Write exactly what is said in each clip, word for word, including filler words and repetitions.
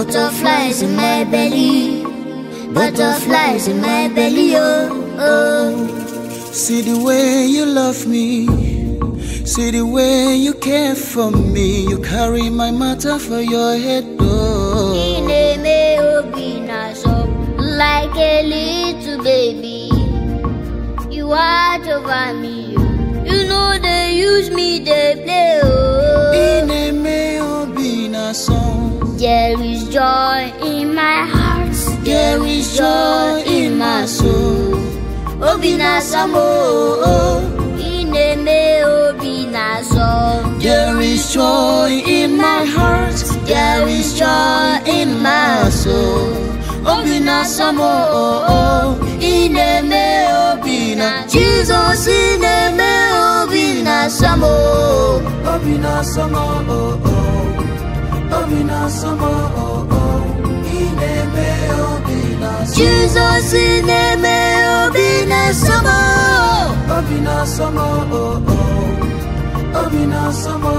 Butterflies in my belly, butterflies in my belly, oh, oh. See the way you love me, see the way you care for me. You carry my matter for your head, oh. Ineme obina so like a little baby. You watch over me, you know they use me, they play, oh. Ineme obina so. There is joy in my heart, there is joy in my soul. Obina samo, ineme obina so. There is joy in my heart, There is joy in my soul. Obina samo, Ineme obina, Jesus ineme obina samo. Obina samo, Obina samo, ineme obina samo. Jesus ineme obina samo. Obina samo, Obina samo,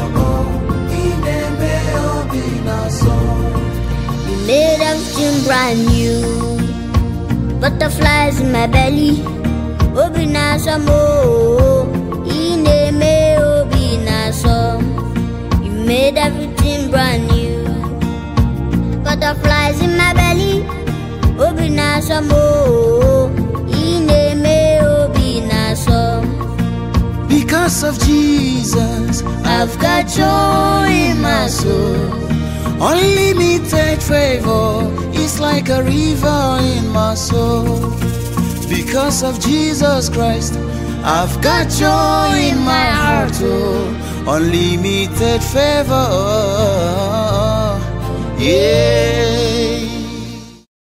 ineme obina samo. You made everything brand new. Butterflies in my belly. Obina samo, ineme obina so. You made everything brand new. Butterflies in my belly. Obina samo, ineme obina so. Because of Jesus, I've got joy in my soul. unlimited favor is like a river in my soul. Because of Jesus Christ, I've got joy in my heart, oh. Unlimited favor, yeah.